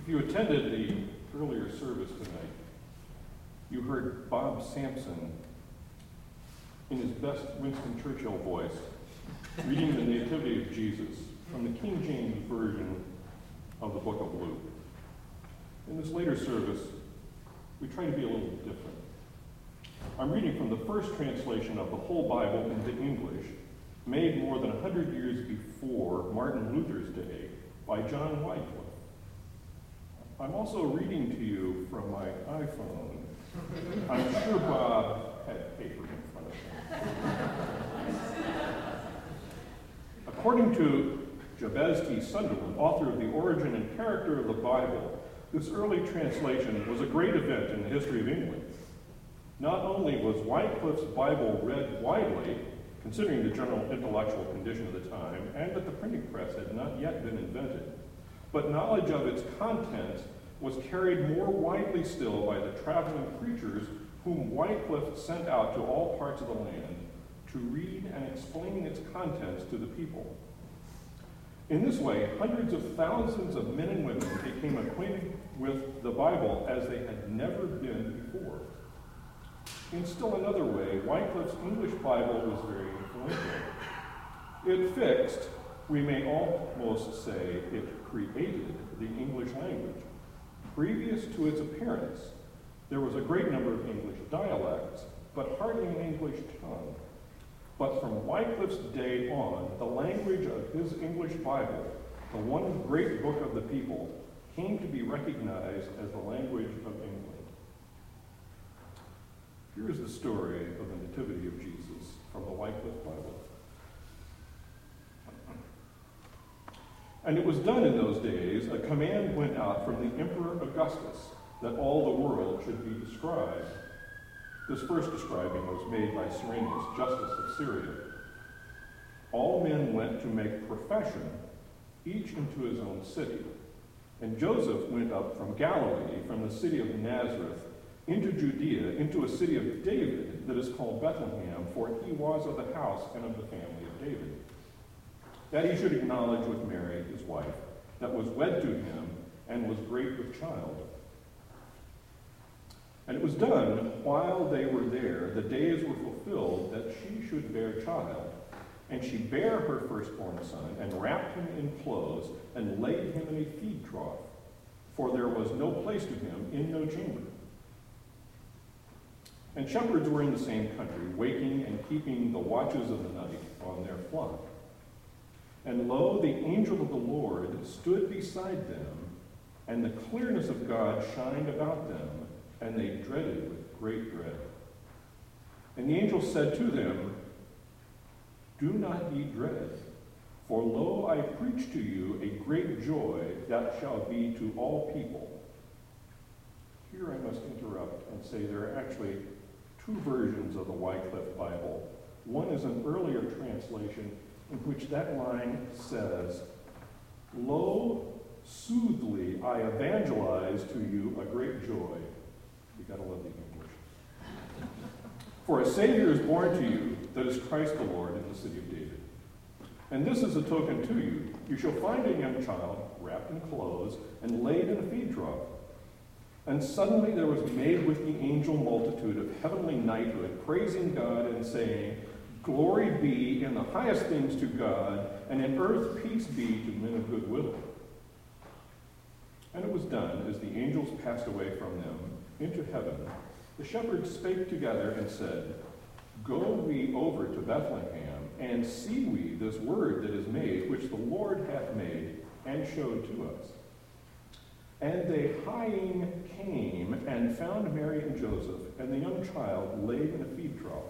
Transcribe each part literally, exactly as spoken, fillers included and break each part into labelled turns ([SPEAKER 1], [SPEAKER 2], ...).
[SPEAKER 1] you attended the earlier service tonight, you heard Bob Sampson, in his best Winston Churchill voice, reading the Nativity of Jesus from the King James Version of the book of Luke. In this later service, we try to be a little different. I'm reading from the first translation of the whole Bible into English, made more than one hundred years before Martin Luther's day by John Wycliffe. I'm also reading to you from my iPhone. I'm sure Bob had paper in front of him. According to Jabez T. Sunderland, author of The Origin and Character of the Bible, this early translation was a great event in the history of England. Not only was Wycliffe's Bible read widely, considering the general intellectual condition of the time, and that the printing press had not yet been invented, but knowledge of its contents was carried more widely still by the traveling preachers whom Wycliffe sent out to all parts of the land to read and explain its contents to the people. In this way, hundreds of thousands of men and women became acquainted with the Bible as they had never been before. In still another way, Wycliffe's English Bible was very influential. It fixed, we may almost say, it created the English language. Previous to its appearance, there was a great number of English dialects, but hardly an English tongue. But from Wycliffe's day on, the language of his English Bible, the one great book of the people, came to be recognized as the language of England. Here is the story of the Nativity of Jesus from the Wycliffe Bible. And it was done in those days, a command went out from the Emperor Augustus that all the world should be described. This first describing was made by Cyrenius, Justice of Syria. All men went to make profession, each into his own city. And Joseph went up from Galilee, from the city of Nazareth, into Judea, into a city of David that is called Bethlehem, for he was of the house and of the family of David, that he should acknowledge with Mary, his wife, that was wed to him and was great with child. And it was done while they were there, the days were fulfilled, that she should bear child. And she bare her firstborn son, and wrapped him in clothes, and laid him in a feed trough, for there was no place to him in no chamber. And shepherds were in the same country, waking and keeping the watches of the night on their flock. And lo, the angel of the Lord stood beside them, and the clearness of God shined about them, and they dreaded with great dread. And the angel said to them, Do not ye dread, for lo, I preach to you a great joy that shall be to all people. Here I must interrupt and say there are actually two versions of the Wycliffe Bible. One is an earlier translation in which that line says, Lo, soothly I evangelize to you a great joy. You gotta love the English. For a Savior is born to you, that is Christ the Lord, in the city of David. And this is a token to you. You shall find a young child wrapped in clothes and laid in a feed trough. And suddenly there was made with the angel multitude of heavenly knighthood, praising God and saying, Glory be in the highest things to God, and in earth peace be to men of good will. And it was done, as the angels passed away from them into heaven, the shepherds spake together and said, Go we over to Bethlehem, and see we this word that is made, which the Lord hath made, and showed to us. And they hieing came, and found Mary and Joseph, and the young child laid in a feed trough.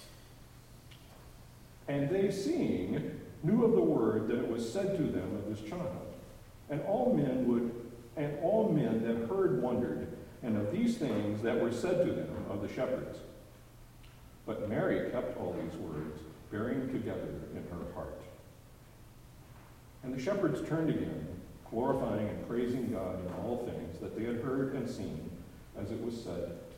[SPEAKER 1] And they, seeing, knew of the word that it was said to them of this child. And all men would, and all men that heard wondered, and of these things that were said to them of the shepherds. But Mary kept all these words, bearing together in her heart. And the shepherds turned again, glorifying and praising God in all things that they had heard and seen, as it was said